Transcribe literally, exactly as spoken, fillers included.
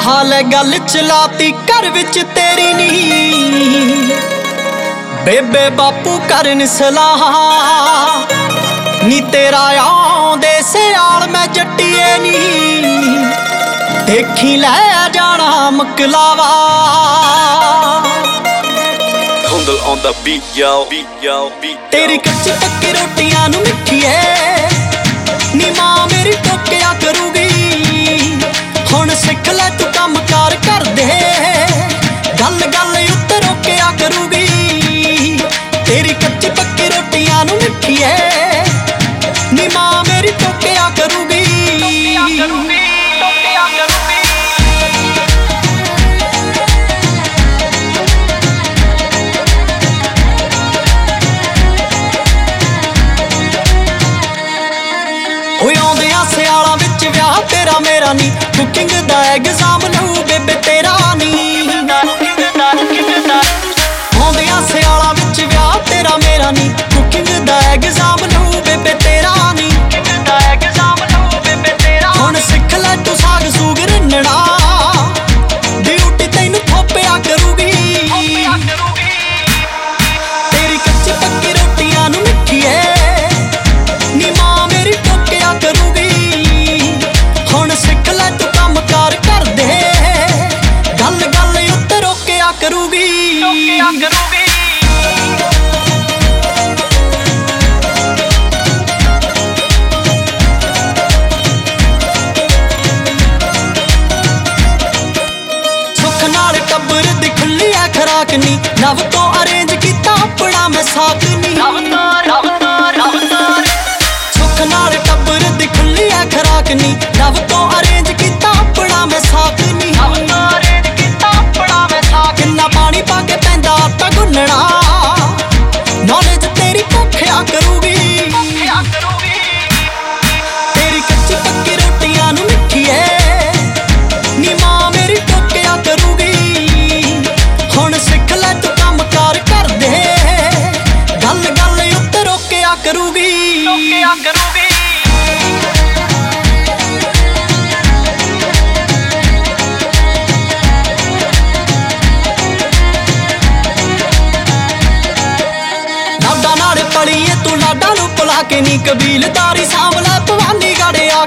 हाल गल चलाती घर विच तेरी नी बेबे बापू करन सलाह नी तेरा आउंदे सियाल मैं जट्टिए नी देखी लै जाना मकलावा On the beat, yo, beat, yo, beat, yo. तेरी कच्ची पक्की रोटियां नू मिठिए नी मां मेरी टोकिया करूगी हुण सिख लै तू काम कार कर दे गल गल उत्ते रोकिया करूगी तेरी कच्ची पक्की रोटियां नू मिठिए नी मां मेरी टोकिया करूगी टोकिया करूगी टोकिया करूगी सियाला विच व्याह तेरा मेरा नी कुकिंग दा एग्जाम लू बेबे तेरा नी आउंदियां सियाला विच व्याह तेरा मेरा नी कुकिंग दा एग्जाम लू बेबे तेरा नी हुण सिख लै तू साग सूग रन्नना ड्यूटी तैनू थोपिया करूगी तेरी कच्ची पक्की रोटियां नू मिठिए नी मां मेरी टोकिया करूगी करूगी टोकिया करूगी सुख नाल टब्बर दी खुली है खराक नी नव तो अरेंज कीता अपना मैं साक नी सुख नाल टब्बर दी खुली है खराक नी नव तो अरेंज कीता अपना मैं साक नी पानी पाके पैंदा आटा गुन्नना नॉलेज तेरी भुखिया करूगी तेरी कच्ची पक्की रोटियां नू मिठिए नी मां मेरी टोकिया करूगी हुण सिख लै तू काम कार कर दे गल गल उत्ते रोकिया करूगी टोकिया करूगी पड़ीए तू लाडा नू भुला के नी कबीलदारी सांभ लै भवानी गढ़